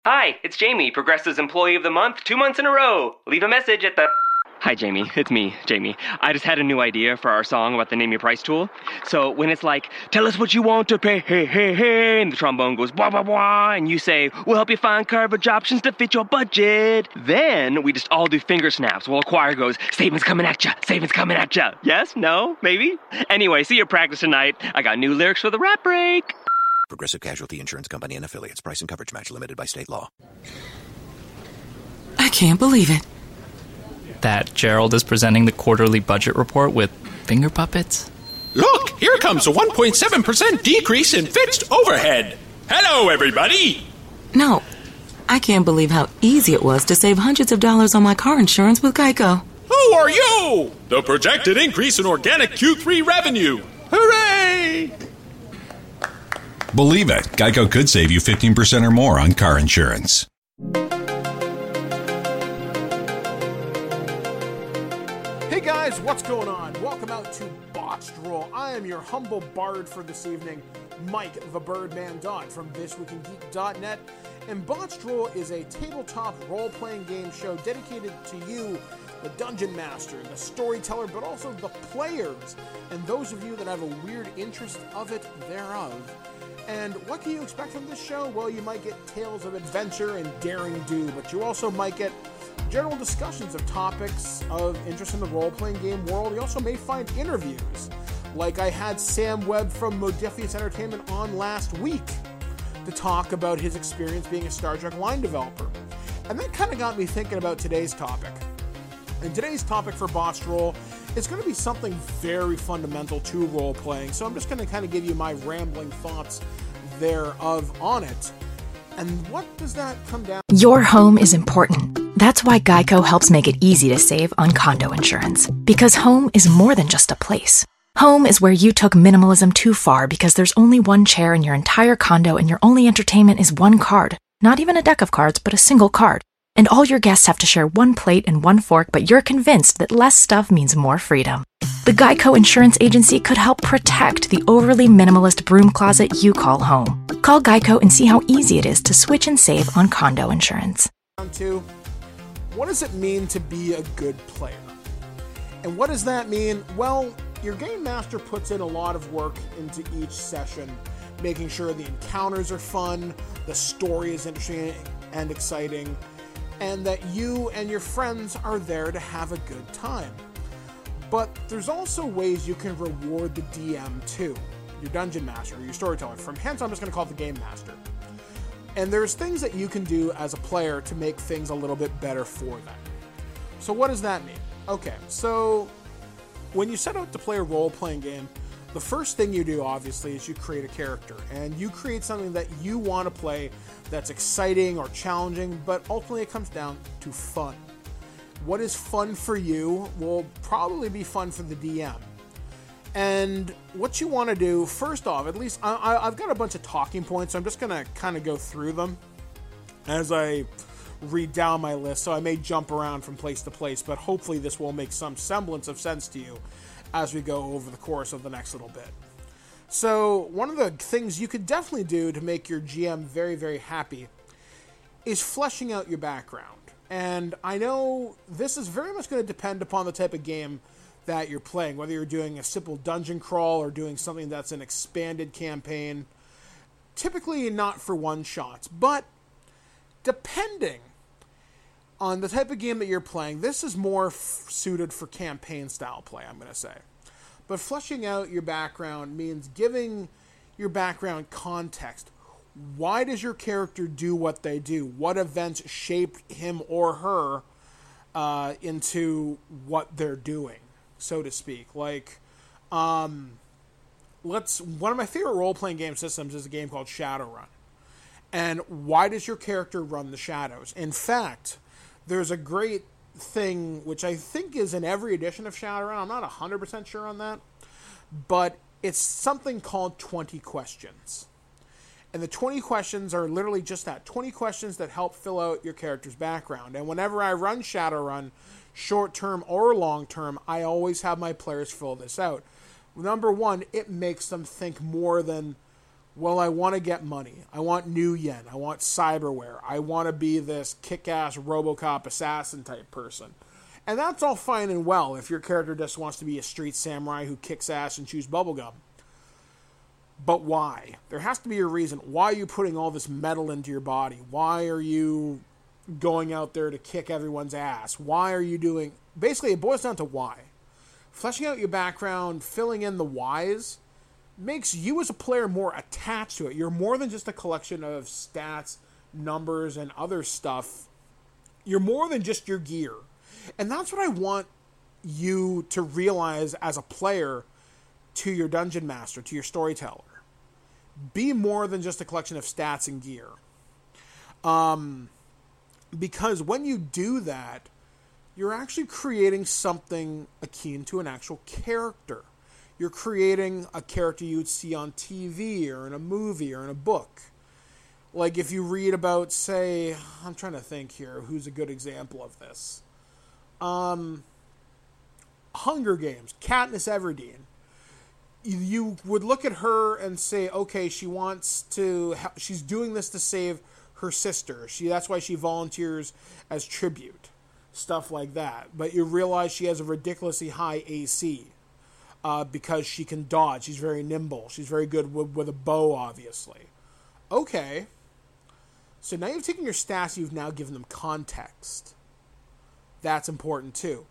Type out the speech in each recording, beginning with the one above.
Hi, it's Jamie, Progressive's Employee of the Month, 2 months in a row. Leave a message at the... Hi, Jamie. It's me, Jamie. I just had a new idea for our song about the Name Your Price tool. So when it's like, tell us what you want to pay, hey, hey, hey, and the trombone goes, blah, blah, blah, and you say, we'll help you find coverage options to fit your budget. Then we just all do finger snaps while a choir goes, savings coming at ya, savings coming at ya. Yes? No? Maybe? Anyway, see you at practice tonight. I got new lyrics for the rap break. Progressive Casualty Insurance Company and Affiliates. Price and coverage match limited by state law. I can't believe it. That Gerald is presenting the quarterly budget report with finger puppets? Look, here comes a 1.7% decrease in fixed overhead. Hello, everybody. No, I can't believe how easy it was to save hundreds of dollars on my car insurance with Geico. Who are you? The projected increase in organic Q3 revenue. Hooray! Believe it, Geico could save you 15% or more on car insurance. Hey guys, what's going on? Welcome out to Botched Roll. I am your humble bard for this evening, Mike the Birdman Dodd from ThisWeekInGeek.net. And Botched Roll is a tabletop role-playing game show dedicated to you, the Dungeon Master, the storyteller, but also the players, and those of you that have a weird interest of it thereof. And what can you expect from this show? Well, you might get tales of adventure and daring do, but you also might get general discussions of topics of interest in the role-playing game world. You also may find interviews, like I had Sam Webb from Modiphius Entertainment on last week to talk about his experience being a Star Trek line developer. And that kind of got me thinking about today's topic. And today's topic for Botched Roll is going to be something very fundamental to role-playing, so I'm just going to kind of give you my rambling thoughts thereof on it. And what does that come down to? Your home is important. That's why Geico helps make it easy to save on condo insurance. Because home is more than just a place. Home is where you took minimalism too far because there's only one chair in your entire condo and your only entertainment is one card. Not even a deck of cards, but a single card. And all your guests have to share one plate and one fork, but you're convinced that less stuff means more freedom. The Geico Insurance Agency could help protect the overly minimalist broom closet you call home. Call Geico and see how easy it is to switch and save on condo insurance. To what does it mean to be a good player? And what does that mean? Well, your game master puts in a lot of work into each session, making sure the encounters are fun, the story is interesting and exciting, and that you and your friends are there to have a good time. But there's also ways you can reward the DM too, your dungeon master, or your storyteller. From hence, I'm just going to call it the game master. And there's things that you can do as a player to make things a little bit better for them. So what does that mean? Okay, so when you set out to play a role-playing game, the first thing you do, obviously, is you create a character. And you create something that you want to play that's exciting or challenging, but ultimately it comes down to fun. What is fun for you will probably be fun for the DM. And what you want to do, first off, at least I've got a bunch of talking points, so I'm just going to kind of go through them as I read down my list. So I may jump around from place to place, but hopefully this will make some semblance of sense to you as we go over the course of the next little bit. So one of the things you could definitely do to make your GM very, very happy is fleshing out your background. And I know this is very much going to depend upon the type of game that you're playing, whether you're doing a simple dungeon crawl or doing something that's an expanded campaign. Typically not for one-shots, but depending on the type of game that you're playing, this is more suited for campaign-style play, I'm going to say. But fleshing out your background means giving your background context. Why does your character do what they do? What events shaped him or her into what they're doing, so to speak? Like, one of my favorite role-playing game systems is a game called Shadowrun. And why does your character run the shadows? In fact, there's a great thing, which I think is in every edition of Shadowrun. I'm not 100% sure on that. But it's something called 20 questions. And the 20 questions are literally just that. 20 questions that help fill out your character's background. And whenever I run Shadowrun, short-term or long-term, I always have my players fill this out. Number one, it makes them think more than Well, I want to get money. I want new yen. I want cyberware. I want to be this kick-ass RoboCop assassin type person. And that's all fine and well if your character just wants to be a street samurai who kicks ass and chews bubblegum. But why? There has to be a reason. Why are you putting all this metal into your body? Why are you going out there to kick everyone's ass? Why are you doing... Basically, it boils down to why. Fleshing out your background, filling in the whys, makes you as a player more attached to it. You're more than just a collection of stats, numbers, and other stuff. You're more than just your gear. And that's what I want you to realize as a player to your dungeon master, to your storyteller. Be more than just a collection of stats and gear. Because when you do that, you're actually creating something akin to an actual character. You're creating a character you'd see on TV or in a movie or in a book. Like if you read about, say, I'm trying to think here, who's a good example of this? Hunger Games, Katniss Everdeen. You would look at her and say, okay, she's doing this to save her sister. That's why she volunteers as tribute. Stuff like that. But you realize she has a ridiculously high AC because she can dodge. She's very nimble. She's very good with a bow, obviously. Okay. So now you've taken your stats, you've now given them context. That's important too.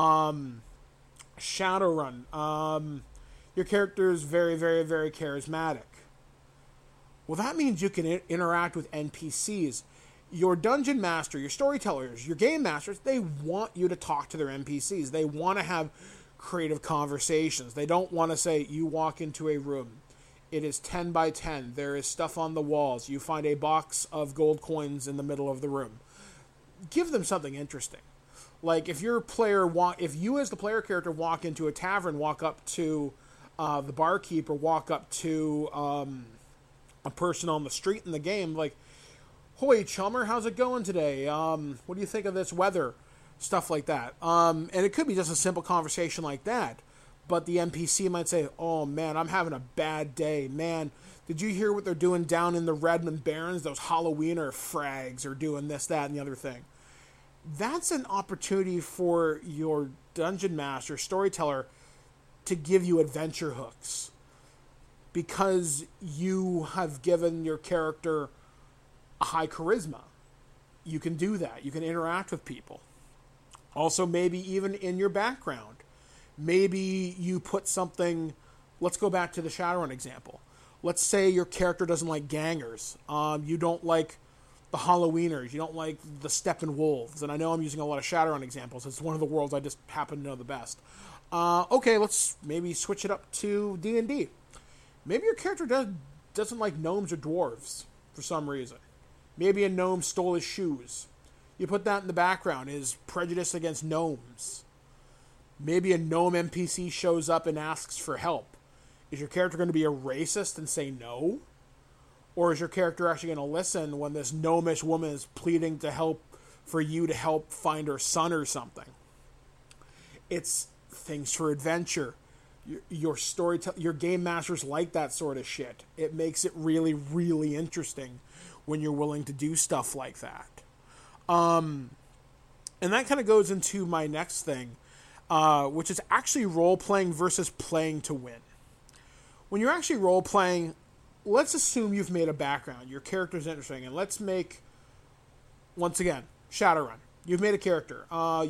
Shadowrun. Your character is very, very, very charismatic. Well, that means you can interact with NPCs. Your dungeon master, your storytellers, your game masters, they want you to talk to their NPCs. They want to have creative conversations. They don't want to say, you walk into a room. It is 10 by 10. There is stuff on the walls. You find a box of gold coins in the middle of the room. Give them something interesting. Like if you as the player character walk into a tavern, walk up to the barkeep or walk up to a person on the street in the game, like, "Hoy, chummer, how's it going today? What do you think of this weather?" Stuff like that. And it could be just a simple conversation like that. But the NPC might say, "Oh man, I'm having a bad day. Man, did you hear what they're doing down in the Redmond Barrens? Those Halloweener frags are doing this, that, and the other thing." That's an opportunity for your dungeon master, storyteller, to give you adventure hooks. Because you have given your character a high charisma. You can do that. You can interact with people. Also, maybe even in your background. Maybe you put something... Let's go back to the Shadowrun example. Let's say your character doesn't like gangers. You don't like the Halloweeners. You don't like the Steppenwolves. And I know I'm using a lot of Shadowrun examples. It's one of the worlds I just happen to know the best. Okay, let's maybe switch it up to D&D. Maybe your character doesn't like gnomes or dwarves for some reason. Maybe a gnome stole his shoes. You put that in the background, is prejudice against gnomes. Maybe a gnome NPC shows up and asks for help. Is your character going to be a racist and say no? Or is your character actually going to listen when this gnomish woman is pleading for you to help find her son or something? It's things for adventure. Your game masters like that sort of shit. It makes it really, really interesting when you're willing to do stuff like that. And that kind of goes into my next thing, which is actually role-playing versus playing to win. When you're actually role-playing, let's assume you've made a background. Your character's interesting. And let's make, once again, Shadowrun. You've made a character.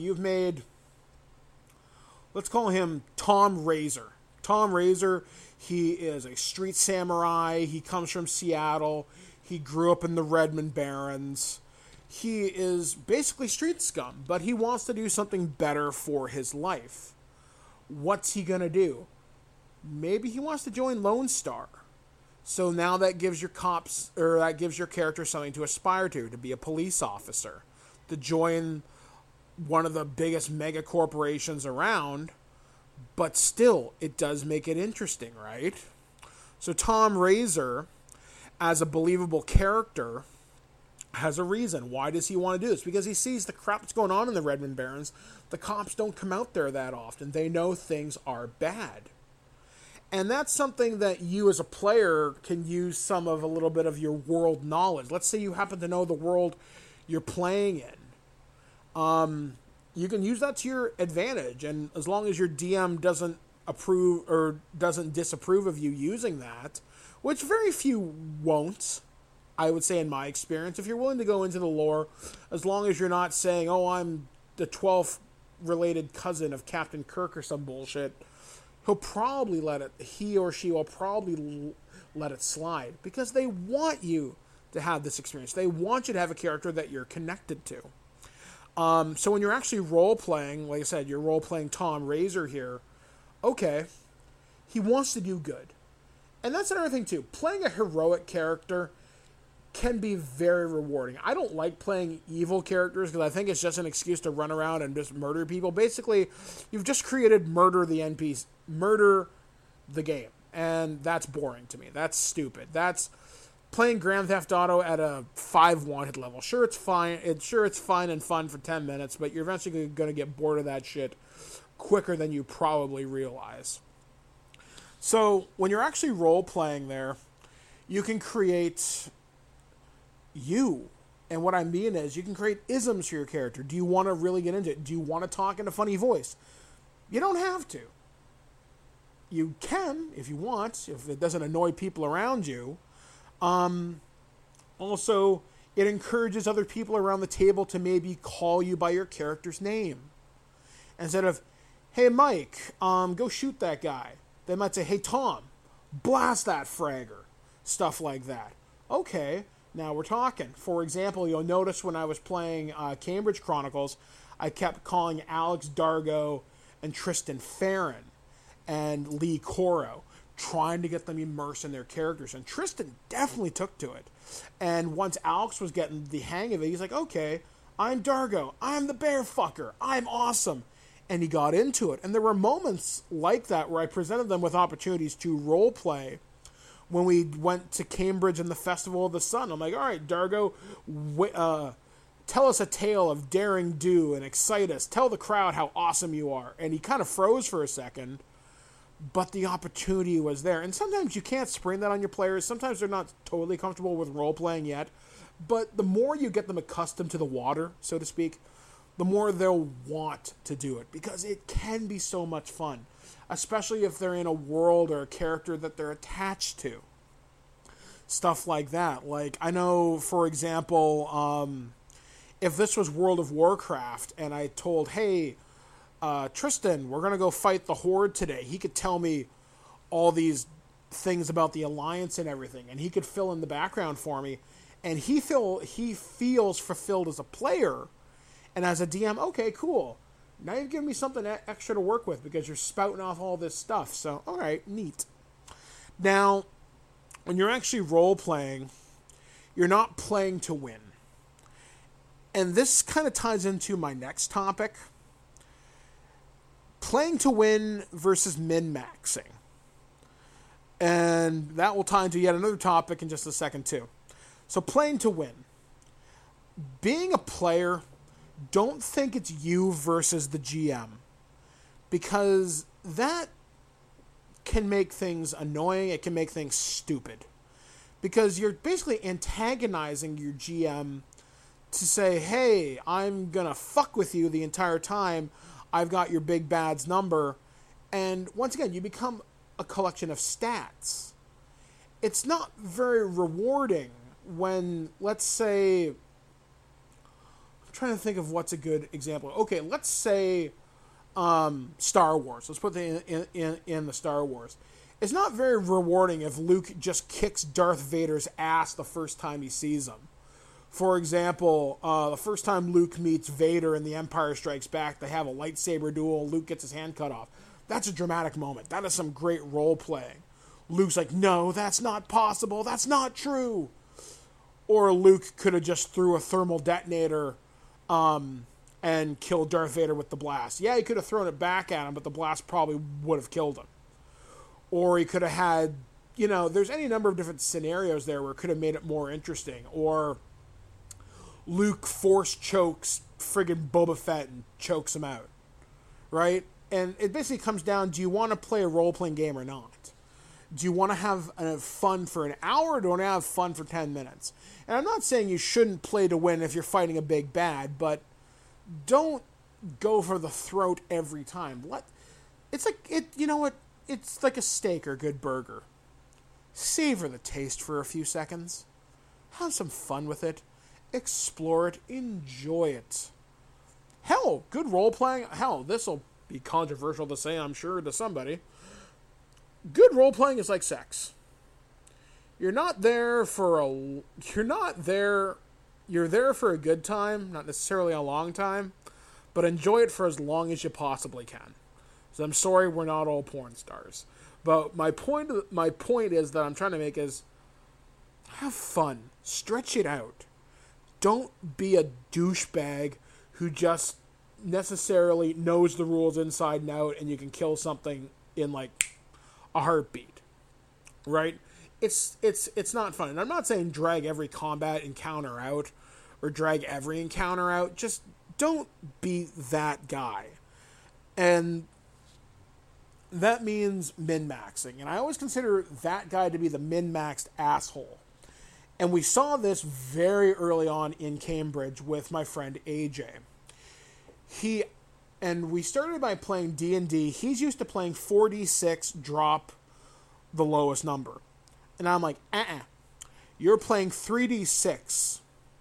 Let's call him Tom Razor. Tom Razor, he is a street samurai. He comes from Seattle. He grew up in the Redmond Barrens. He is basically street scum, but he wants to do something better for his life. What's he going to do? Maybe he wants to join Lone Star. So now that gives your character something to aspire to be a police officer, to join one of the biggest mega corporations around, but still, it does make it interesting, right? So Tom Razor, as a believable character, has a reason. Why does he want to do this? Because he sees the crap that's going on in the Redmond Barrens. The cops don't come out there that often. They know things are bad. And that's something that you as a player can use some of a little bit of your world knowledge. Let's say you happen to know the world you're playing in. You can use that to your advantage. And as long as your DM doesn't approve or doesn't disapprove of you using that, which very few won't, I would say in my experience, if you're willing to go into the lore, as long as you're not saying, oh, I'm the 12th related cousin of Captain Kirk or some bullshit, he or she will probably let it slide, because they want you to have this experience. They want you to have a character that you're connected to. So when you're actually role-playing, like I said, you're role-playing Tom Razor here, okay, he wants to do good. And that's another thing, too. Playing a heroic character can be very rewarding. I don't like playing evil characters because I think it's just an excuse to run around and just murder people. Basically, you've just created murder the game. And that's boring to me. That's stupid. That's playing Grand Theft Auto at a 5 wanted level. Sure, it's fine. It's fine and fun for 10 minutes, but you're eventually going to get bored of that shit quicker than you probably realize. So when you're actually role-playing there, you can create you. And what I mean is, you can create isms for your character. Do you want to really get into it? Do you want to talk in a funny voice? You don't have to. You can, if you want, if it doesn't annoy people around you. Also, it encourages other people around the table to maybe call you by your character's name. Instead of, hey, Mike, go shoot that guy. They might say, hey, Tom, blast that fragger. Stuff like that. Okay. Now we're talking. For example, you'll notice when I was playing Cambridge Chronicles, I kept calling Alex Dargo and Tristan Farron and Lee Coro, trying to get them immersed in their characters. And Tristan definitely took to it. And once Alex was getting the hang of it, he's like, okay, I'm Dargo. I'm the bear fucker. I'm awesome. And he got into it. And there were moments like that where I presented them with opportunities to role play. When we went to Cambridge and the Festival of the Sun, I'm like, all right, Dargo, tell us a tale of daring do and excite us. Tell the crowd how awesome you are. And he kind of froze for a second, but the opportunity was there. And sometimes you can't spring that on your players. Sometimes they're not totally comfortable with role-playing yet. But the more you get them accustomed to the water, so to speak, the more they'll want to do it, because it can be so much fun. Especially if they're in a world or a character that they're attached to. Stuff like that. Like, I know, for example, if this was World of Warcraft and I told, hey, Tristan, we're going to go fight the Horde today. He could tell me all these things about the Alliance and everything, and he could fill in the background for me. And he feels fulfilled as a player. And as a DM, okay, cool. Now you've given me something extra to work with because you're spouting off all this stuff. So, all right, neat. Now, when you're actually role-playing, you're not playing to win. And this kind of ties into my next topic. Playing to win versus min-maxing. And that will tie into yet another topic in just a second, too. So, playing to win. Being a player, don't think it's you versus the GM, because that can make things annoying. It can make things stupid, because you're basically antagonizing your GM to say, hey, I'm going to fuck with you the entire time. I've got your big bad's number. And once again, you become a collection of stats. It's not very rewarding when, let's say, trying to think of what's a good example. Okay, let's say Star Wars. Let's put the in the Star Wars. It's not very rewarding if Luke just kicks Darth Vader's ass the first time he sees him. For example, the first time Luke meets Vader in The Empire Strikes Back, they have a lightsaber duel. Luke gets his hand cut off. That's a dramatic moment. That is some great role playing. Luke's like, no, that's not possible. That's not true. Or Luke could have just threw a thermal detonator and killed Darth Vader with the blast. Yeah, he could have thrown it back at him, but the blast probably would have killed him. Or he could have had, there's any number of different scenarios there where it could have made it more interesting. Or Luke force chokes friggin' Boba Fett and chokes him out. Right? And it basically comes down, do you want to play a role-playing game or not? Do you want to have fun for an hour, or do you want to have fun for 10 minutes? And I'm not saying you shouldn't play to win if you're fighting a big bad, but don't go for the throat every time. You know what? It's like a steak or a good burger. Savor the taste for a few seconds. Have some fun with it. Explore it. Enjoy it. Hell, good role-playing. Hell, this will be controversial to say, I'm sure, to somebody. Good role-playing is like sex. You're there for a good time, not necessarily a long time, but enjoy it for as long as you possibly can. So I'm sorry we're not all porn stars. But my point is that I'm trying to make is have fun. Stretch it out. Don't be a douchebag who just necessarily knows the rules inside and out and you can kill something in like a heartbeat. Right? It's not fun. And I'm not saying drag every combat encounter out or drag every encounter out. Just don't be that guy. And that means min-maxing. And I always consider that guy to be the min-maxed asshole. And we saw this very early on in Cambridge with my friend AJ. We started by playing D&D. He's used to playing 4d6, drop the lowest number. And I'm like, you're playing 3d6.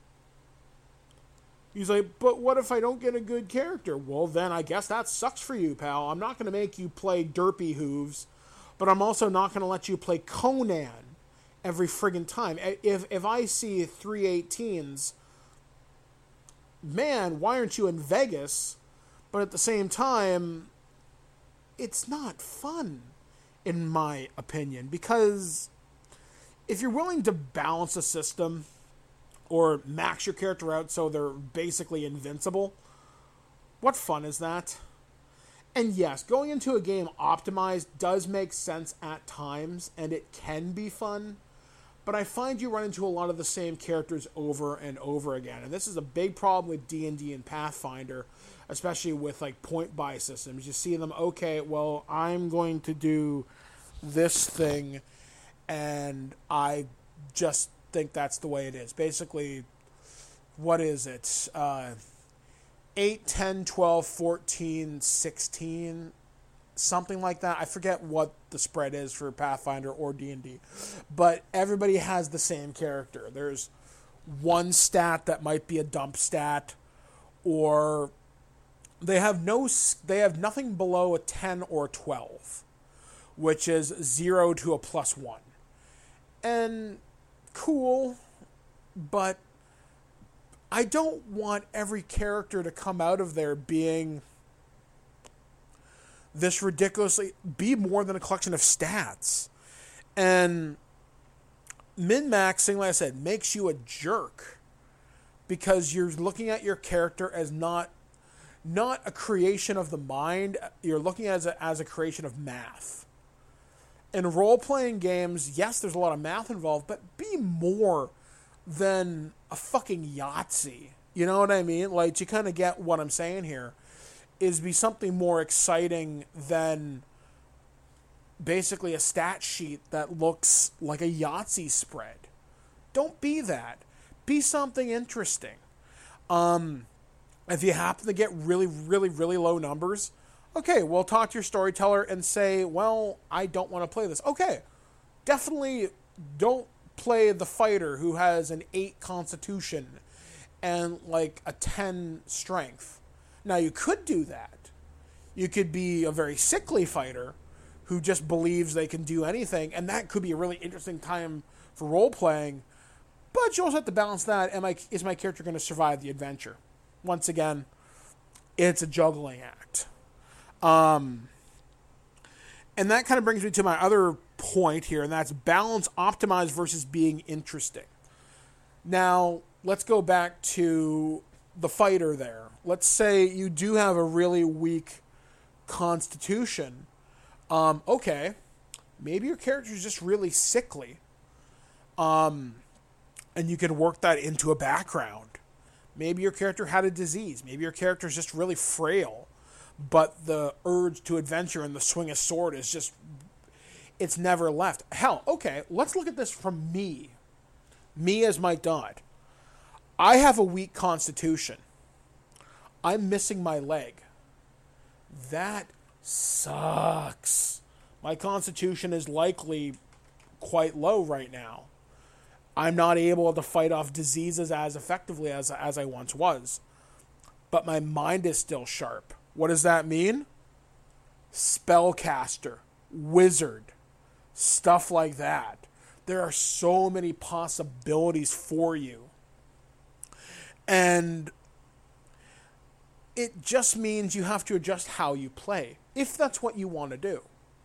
He's like, but what if I don't get a good character? Well, then I guess that sucks for you, pal. I'm not going to make you play Derpy Hooves, but I'm also not going to let you play Conan every friggin' time. If I see 318s, man, why aren't you in Vegas? But at the same time, it's not fun, in my opinion, because if you're willing to balance a system or max your character out so they're basically invincible, what fun is that? And yes, going into a game optimized does make sense at times, and it can be fun, but I find you run into a lot of the same characters over and over again. And this is a big problem with D&D and Pathfinder, especially with like point buy systems. You see them, okay, well, I'm going to do this thing, and I just think that's the way it is. Basically, what is it? 8, 10, 12, 14, 16, something like that. I forget what the spread is for Pathfinder or D&D. But everybody has the same character. There's one stat that might be a dump stat, or they have nothing below a 10 or 12, which is 0 to a +1. And cool, but I don't want every character to come out of there being this ridiculously, be more than a collection of stats. And min-maxing, like I said, makes you a jerk because you're looking at your character as not a creation of the mind, you're looking at it as a creation of math. In role-playing games, yes, there's a lot of math involved, but be more than a fucking Yahtzee. You know what I mean? Like, you kind of get what I'm saying here. Is be something more exciting than basically a stat sheet that looks like a Yahtzee spread. Don't be that. Be something interesting. If you happen to get really, really, really low numbers, okay, well, talk to your storyteller and say, well, I don't want to play this. Okay, definitely don't play the fighter who has an 8 constitution and like a 10 strength. Now, you could do that. You could be a very sickly fighter who just believes they can do anything, and that could be a really interesting time for role-playing. But you also have to balance that. Is my character going to survive the adventure? Once again, it's a juggling act. And that kind of brings me to my other point here, and that's balance, optimize versus being interesting. Now, let's go back to the fighter there. Let's say you do have a really weak constitution. Okay, maybe your character is just really sickly. And you can work that into a background. Maybe your character had a disease. Maybe your character is just really frail. But the urge to adventure and the swing of sword is just... It's never left. Hell, okay, let's look at this from me. Me as Mike Dodd. I have a weak constitution. I'm missing my leg. That sucks. My constitution is likely quite low right now. I'm not able to fight off diseases as effectively as I once was. But my mind is still sharp. What does that mean? Spellcaster, wizard, stuff like that. There are so many possibilities for you. And it just means you have to adjust how you play, if that's what you want to do.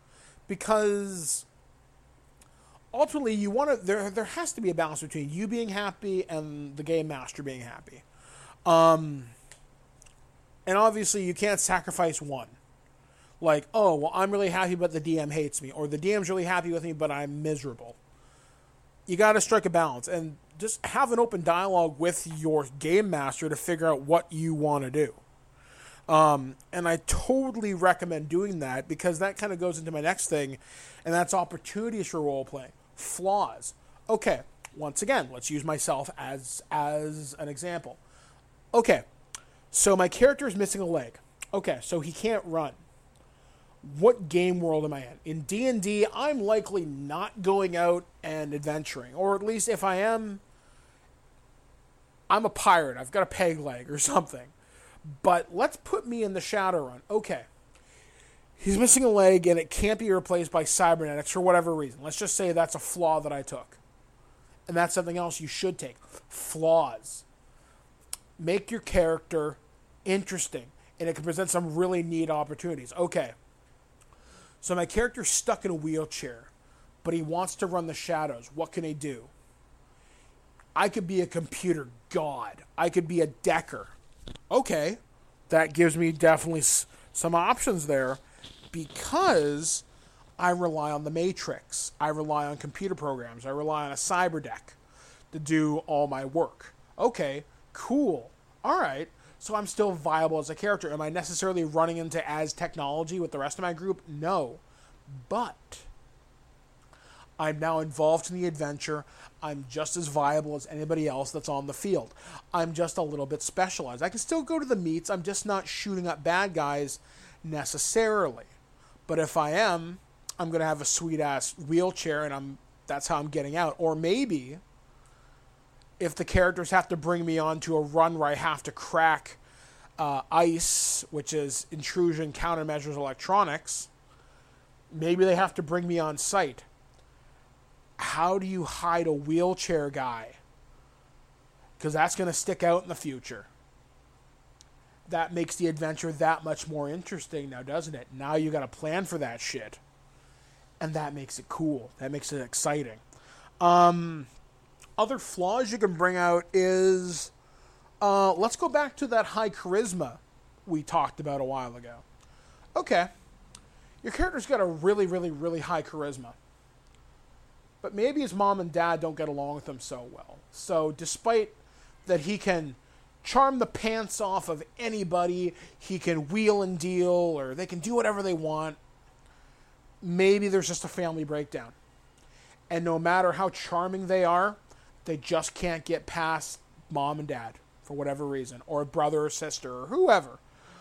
Because ultimately, you want to. There has to be a balance between you being happy and the game master being happy. And obviously, you can't sacrifice one. Like, oh, well, I'm really happy, but the DM hates me, or the DM's really happy with me, but I'm miserable. You got to strike a balance and just have an open dialogue with your game master to figure out what you want to do. And I totally recommend doing that, because that kind of goes into my next thing, and that's opportunities for role-playing. Flaws. Okay, once again, let's use myself as an example. Okay, so my character is missing a leg. Okay, so he can't run. What game world am I in? In D&D, I'm likely not going out and adventuring. Or at least if I am, I'm a pirate. I've got a peg leg or something. But let's put me in the Shadowrun. Okay. He's missing a leg and it can't be replaced by cybernetics for whatever reason. Let's just say that's a flaw that I took. And that's something else you should take. Flaws. Make your character interesting. And it can present some really neat opportunities. Okay. So my character's stuck in a wheelchair, but he wants to run the shadows. What can he do? I could be a computer god. I could be a decker. Okay, that gives me definitely some options there, because I rely on the Matrix. I rely on computer programs. I rely on a cyber deck to do all my work. Okay, cool. All right. So I'm still viable as a character. Am I necessarily running into as technology with the rest of my group? No. But I'm now involved in the adventure. I'm just as viable as anybody else that's on the field. I'm just a little bit specialized. I can still go to the meets. I'm just not shooting up bad guys necessarily. But if I am, I'm going to have a sweet-ass wheelchair, and that's how I'm getting out. Or maybe if the characters have to bring me onto a run where I have to crack ICE, which is Intrusion Countermeasures Electronics, maybe they have to bring me on site. How do you hide a wheelchair guy? Because that's going to stick out in the future. That makes the adventure that much more interesting now, doesn't it? Now you got to plan for that shit. And that makes it cool. That makes it exciting. Other flaws you can bring out is, let's go back to that high charisma we talked about a while ago. Okay. Your character's got a really, really, really high charisma. But maybe his mom and dad don't get along with him so well. So despite that he can charm the pants off of anybody, he can wheel and deal, or they can do whatever they want, maybe there's just a family breakdown. And no matter how charming they are, they just can't get past mom and dad for whatever reason, or a brother or sister or whoever.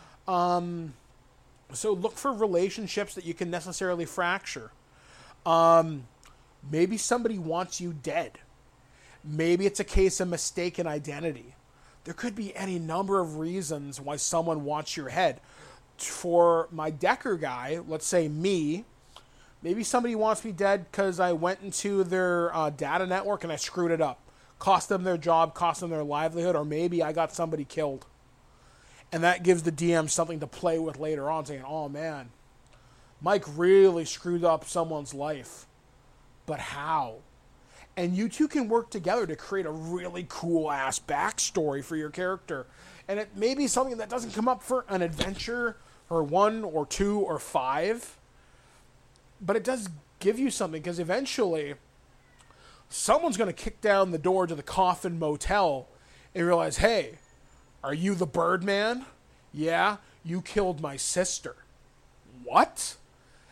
So look for relationships that you can necessarily fracture. Maybe somebody wants you dead. Maybe it's a case of mistaken identity. There could be any number of reasons why someone wants your head. For my Decker guy, let's say me, maybe somebody wants me dead because I went into their data network and I screwed it up. Cost them their job, cost them their livelihood, or maybe I got somebody killed. And that gives the DM something to play with later on, saying, oh man, Mike really screwed up someone's life. But how? And you two can work together to create a really cool-ass backstory for your character. And it may be something that doesn't come up for an adventure, or 1 or 2 or 5. But it does give you something, because eventually someone's going to kick down the door to the Coffin Motel and realize, hey, are you the Birdman? Yeah, you killed my sister. What?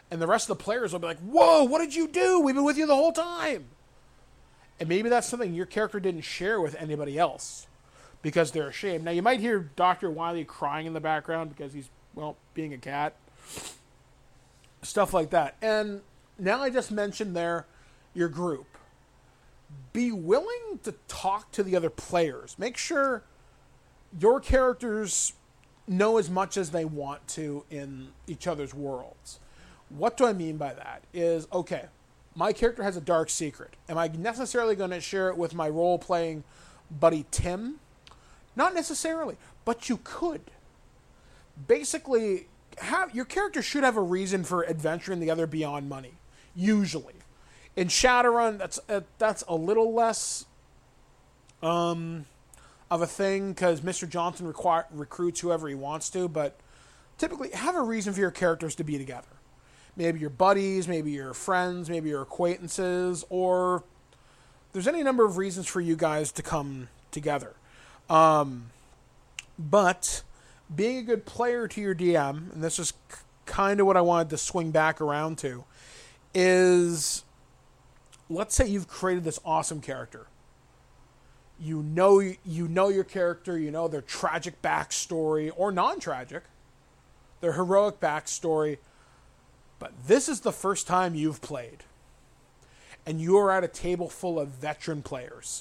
And the rest of the players will be like, whoa, what did you do? We've been with you the whole time. And maybe that's something your character didn't share with anybody else because they're ashamed. Now, you might hear Dr. Wily crying in the background because he's, well, being a cat. Stuff like that. And now I just mentioned there your group. Be willing to talk to the other players. Make sure your characters know as much as they want to in each other's worlds. What do I mean by that? Is, okay, my character has a dark secret. Am I necessarily going to share it with my role-playing buddy Tim? Not necessarily, but you could. Basically, your character should have a reason for adventuring together beyond money, usually. In Shadowrun, that's a little less of a thing because Mr. Johnson recruits whoever he wants to, but typically have a reason for your characters to be together. Maybe your buddies, maybe your friends, maybe your acquaintances, or there's any number of reasons for you guys to come together. But being a good player to your DM, and this is kind of what I wanted to swing back around to, is let's say you've created this awesome character. You know your character, you know their tragic backstory, or non-tragic, their heroic backstory, but this is the first time you've played. And you are at a table full of veteran players.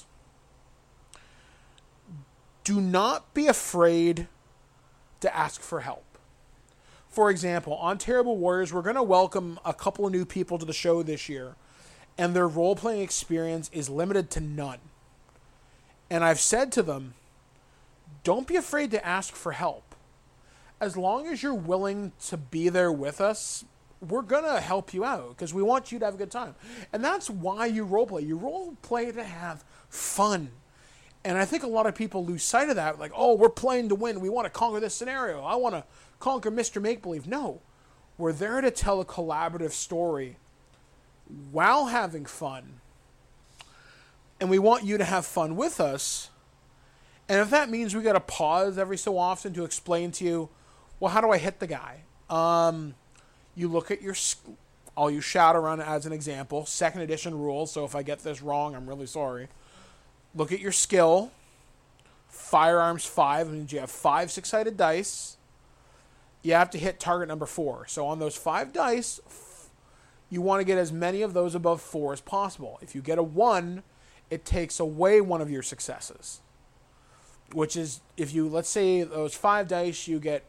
Do not be afraid to ask for help. For example, on Terrible Warriors, we're going to welcome a couple of new people to the show this year, and their role-playing experience is limited to none. And I've said to them, don't be afraid to ask for help. As long as you're willing to be there with us, we're going to help you out because we want you to have a good time. And that's why you roleplay. You roleplay to have fun. And I think a lot of people lose sight of that. Like, oh, we're playing to win. We want to conquer this scenario. I want to conquer Mr. Make-Believe. No. We're there to tell a collaborative story while having fun. And we want you to have fun with us. And if that means we got to pause every so often to explain to you, well, how do I hit the guy? You look at I'll use Shadowrun as an example. 2nd edition rules, so if I get this wrong, I'm really sorry. Look at your skill. Firearms 5 means you have 5 6-sided dice. You have to hit target number 4. So on those 5 dice, you want to get as many of those above 4 as possible. If you get a 1, it takes away one of your successes. Which is, if you, let's say those 5 dice, you get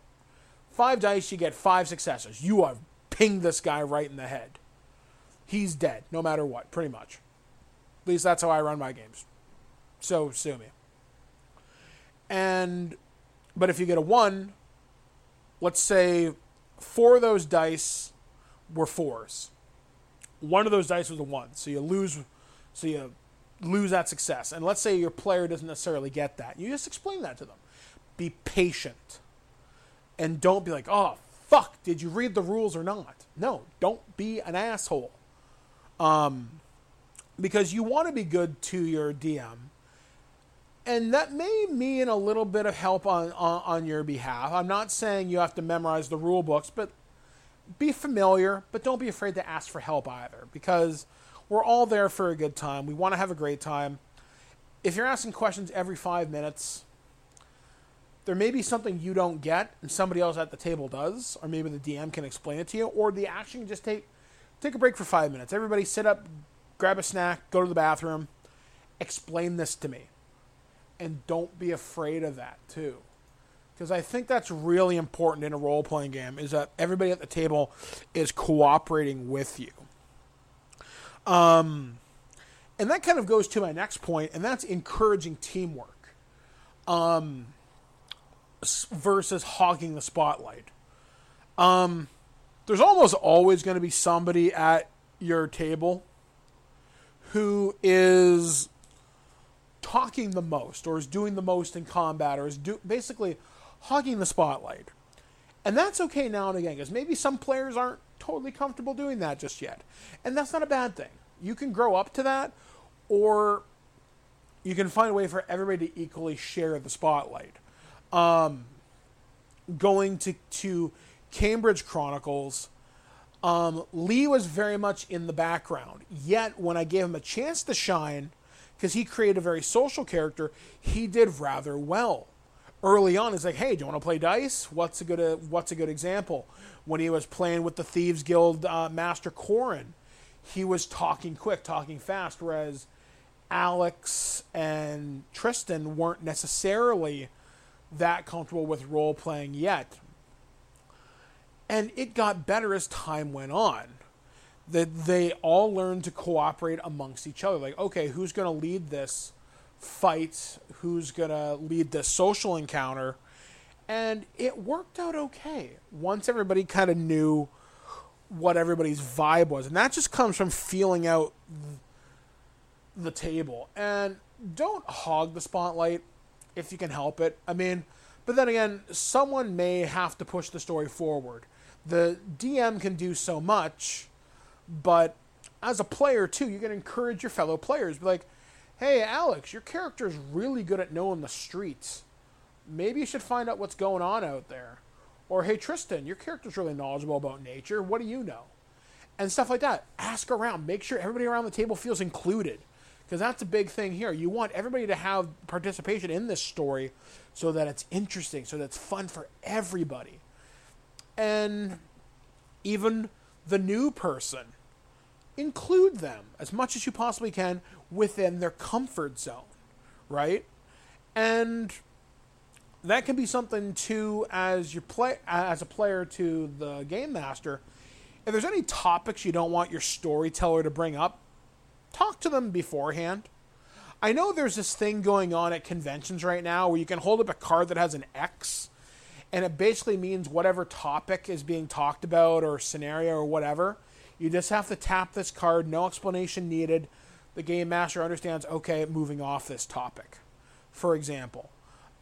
5 successes. You have pinged this guy right in the head. He's dead, no matter what, pretty much. At least that's how I run my games. So, sue me. But if you get a 1, let's say 4 of those dice were 4s. 1 of those dice was a 1, so you lose that success. And let's say your player doesn't necessarily get that. You just explain that to them. Be patient. And don't be like, oh, fuck, did you read the rules or not? No, don't be an asshole. Because you want to be good to your DM. And that may mean a little bit of help on your behalf. I'm not saying you have to memorize the rule books, but be familiar, but don't be afraid to ask for help either. Because we're all there for a good time. We want to have a great time. If you're asking questions every 5 minutes, there may be something you don't get and somebody else at the table does, or maybe the DM can explain it to you, or the action just take a break for 5 minutes. Everybody sit up, grab a snack, go to the bathroom, explain this to me. And don't be afraid of that, too. Because I think that's really important in a role-playing game, is that everybody at the table is cooperating with you. And that kind of goes to my next point, and that's encouraging teamwork versus hogging the spotlight. There's almost always going to be somebody at your table who is talking the most, or is doing the most in combat, or is basically hogging the spotlight. And that's okay now and again, because maybe some players aren't totally comfortable doing that just yet. And that's not a bad thing. You can grow up to that, or you can find a way for everybody to equally share the spotlight. Going to Cambridge Chronicles, Lee was very much in the background. Yet, when I gave him a chance to shine, because he created a very social character, he did rather well. Early on, it's like, hey, do you want to play dice? What's a good example? When he was playing with the Thieves Guild Master Corin, he was talking quick, talking fast, whereas Alex and Tristan weren't necessarily that comfortable with role-playing yet. And it got better as time went on. That they all learned to cooperate amongst each other. Like, okay, who's going to lead this fight? Who's going to lead this social encounter? And it worked out okay once everybody kind of knew what everybody's vibe was. And that just comes from feeling out the table. And don't hog the spotlight if you can help it. I mean, but then again, someone may have to push the story forward. The DM can do so much, but as a player too, you can encourage your fellow players. Be like, hey, Alex, your character is really good at knowing the streets. Maybe you should find out what's going on out there. Or, hey, Tristan, your character's really knowledgeable about nature. What do you know? And stuff like that. Ask around. Make sure everybody around the table feels included. Because that's a big thing here. You want everybody to have participation in this story so that it's interesting, so that it's fun for everybody. And even the new person, include them as much as you possibly can within their comfort zone, right? And that can be something too as you play as a player to the game master. If there's any topics you don't want your storyteller to bring up, talk to them beforehand. I know there's this thing going on at conventions right now where you can hold up a card that has an X, and it basically means whatever topic is being talked about or scenario or whatever. You just have to tap this card, no explanation needed. The game master understands, okay, moving off this topic, for example.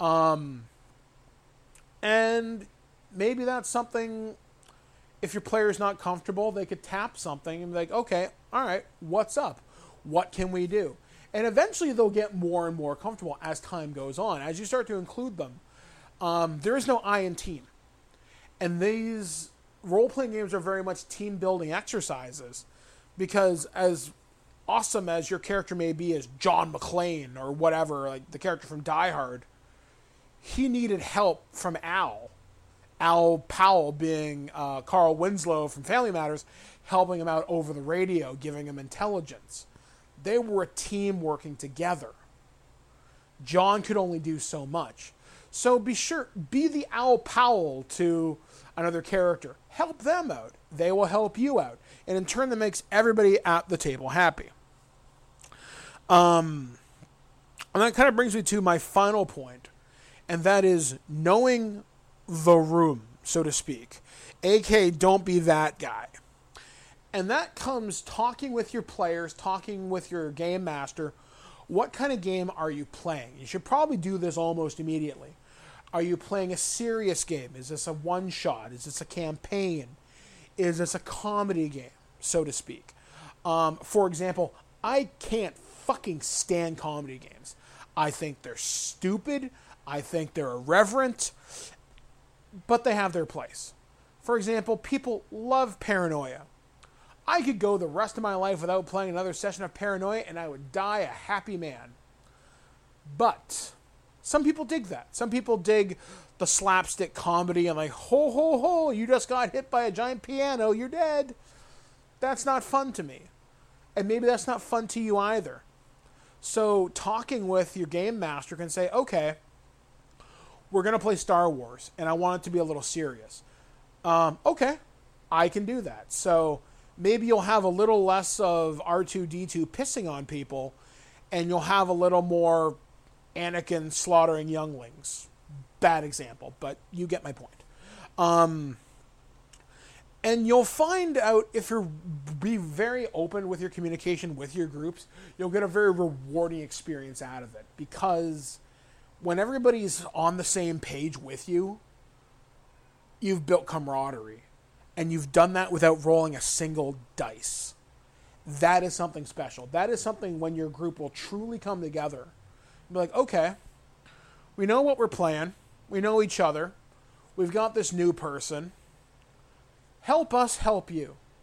And maybe that's something, if your player's not comfortable, they could tap something and be like, okay, all right, what's up? What can we do? And eventually they'll get more and more comfortable as time goes on. As you start to include them, there is no I in team. And these role-playing games are very much team-building exercises, because as awesome as your character may be as John McClane or whatever, like the character from Die Hard, he needed help from Al. Al Powell being Carl Winslow from Family Matters, helping him out over the radio, giving him intelligence. They were a team working together. John could only do so much. So be the Al Powell to another character. Help them out. They will help you out. And in turn, that makes everybody at the table happy. And that kind of brings me to my final point, and that is knowing the room, so to speak. AK, don't be that guy. And that comes talking with your players, talking with your game master. What kind of game are you playing? You should probably do this almost immediately. Are you playing a serious game? Is this a one-shot? Is this a campaign? Is this a comedy game, so to speak? For example, I can't fucking stand comedy games. I think they're stupid. I think they're irreverent. But they have their place. For example, people love Paranoia. I could go the rest of my life without playing another session of Paranoia and I would die a happy man. But some people dig that. Some people dig the slapstick comedy and like, ho, ho, ho, you just got hit by a giant piano, you're dead. That's not fun to me. And maybe that's not fun to you either. So talking with your game master can say, okay, we're going to play Star Wars and I want it to be a little serious. Okay, I can do that. So maybe you'll have a little less of R2-D2 pissing on people, and you'll have a little more Anakin slaughtering younglings. Bad example, but you get my point. And you'll find out, if you're be very open with your communication with your groups, you'll get a very rewarding experience out of it. Because when everybody's on the same page with you, you've built camaraderie. And you've done that without rolling a single dice. That is something special. That is something when your group will truly come together. Be like, okay, we know what we're playing. We know each other. We've got this new person. Help us help you.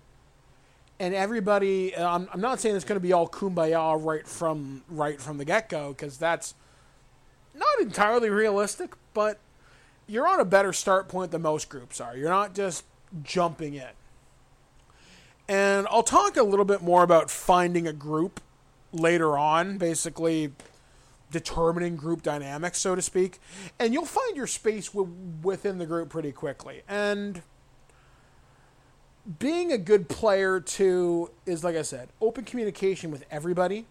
and everybody, I'm not saying it's going to be all kumbaya right from the get-go, because that's not entirely realistic, but you're on a better start point than most groups are. You're not just jumping in. And I'll talk a little bit more about finding a group later on, basically determining group dynamics, so to speak. And you'll find your space within the group pretty quickly. And being a good player, too, is, like I said, open communication with everybody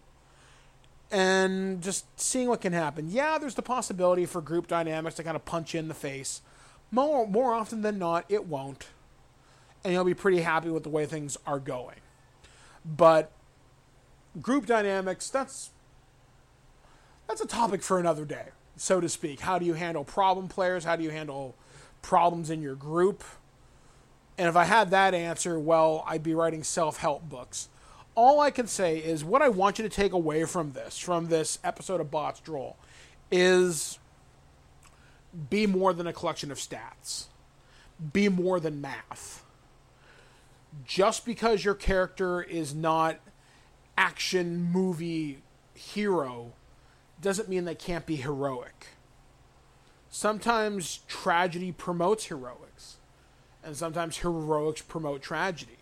and just seeing what can happen. Yeah, there's the possibility for group dynamics to kind of punch you in the face. More often than not, it won't. And you'll be pretty happy with the way things are going. But group dynamics, that's a topic for another day, so to speak. How do you handle problem players? How do you handle problems in your group? And if I had that answer, well, I'd be writing self-help books. All I can say is what I want you to take away from this episode of Botched Roll, is be more than a collection of stats. Be more than math. Just because your character is not action movie hero doesn't mean they can't be heroic. Sometimes tragedy promotes heroics, and sometimes heroics promote tragedy.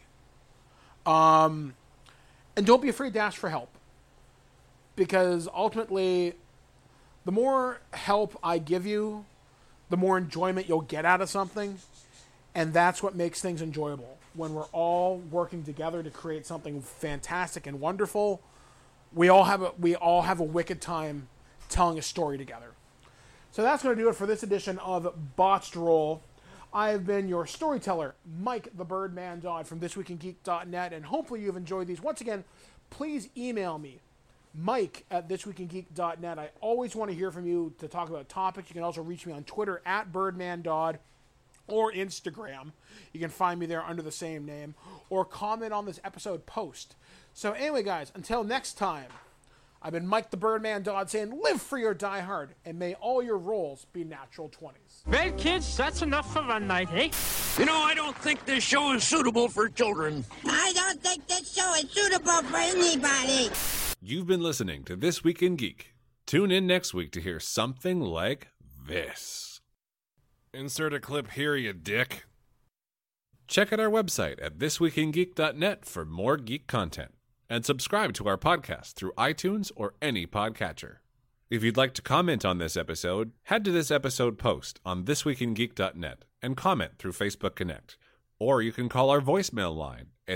And don't be afraid to ask for help, because ultimately, the more help I give you, the more enjoyment you'll get out of something, and that's what makes things enjoyable. When we're all working together to create something fantastic and wonderful, we all have a wicked time telling a story together. So that's going to do it for this edition of Botched Roll. I have been your storyteller, Mike the Birdman Dodd from thisweekingeek.net, and hopefully you've enjoyed these. Once again, please email me, Mike at thisweekingeek.net. I always want to hear from you to talk about topics. You can also reach me on Twitter at BirdmanDodd, or Instagram. You can find me there under the same name, or comment on this episode post. So anyway, guys, until next time, I've been Mike the Birdman Dodd saying, live free or die hard, and may all your rolls be natural 20s. Well, kids, that's enough for one night, eh? You know, I don't think this show is suitable for children. I don't think this show is suitable for anybody. You've been listening to This Week in Geek. Tune in next week to hear something like this. Insert a clip here, you dick. Check out our website at thisweekingeek.net for more geek content, and subscribe to our podcast through iTunes or any podcatcher. If you'd like to comment on this episode, head to this episode post on thisweekingeek.net and comment through Facebook Connect, or you can call our voicemail line at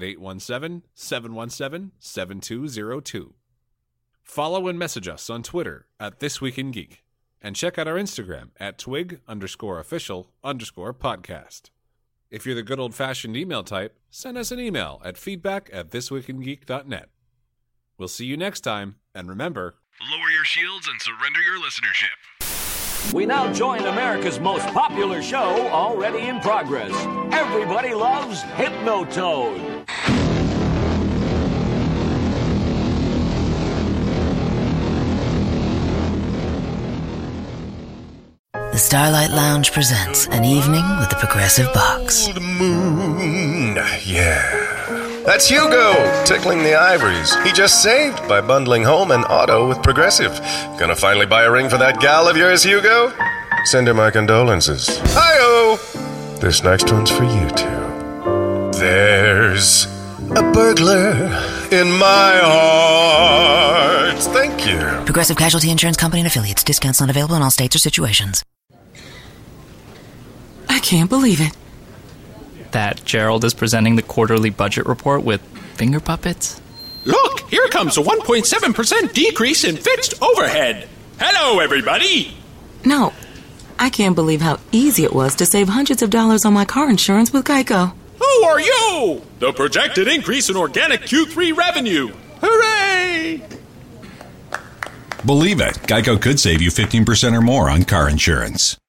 817-717-7202. Follow and message us on Twitter at thisweekingeek. And check out our Instagram at twig_official_podcast. If you're the good old-fashioned email type, send us an email at feedback@thisweekingeek.net. We'll see you next time, and remember, lower your shields and surrender your listenership. We now join America's most popular show, already in progress. Everybody loves Hypnotoad. The Starlight Lounge presents An Evening with the Progressive Box. Old moon, yeah. That's Hugo, tickling the ivories. He just saved by bundling home and auto with Progressive. Gonna finally buy a ring for that gal of yours, Hugo? Send her my condolences. Hi-oh! This next one's for you two. There's a burglar in my heart. Thank you. Progressive Casualty Insurance Company and Affiliates. Discounts not available in all states or situations. I can't believe it. That Gerald is presenting the quarterly budget report with finger puppets? Look, here comes a 1.7% decrease in fixed overhead. Hello, everybody. No, I can't believe how easy it was to save hundreds of dollars on my car insurance with Geico. Who are you? The projected increase in organic Q3 revenue. Hooray! Believe it, Geico could save you 15% or more on car insurance.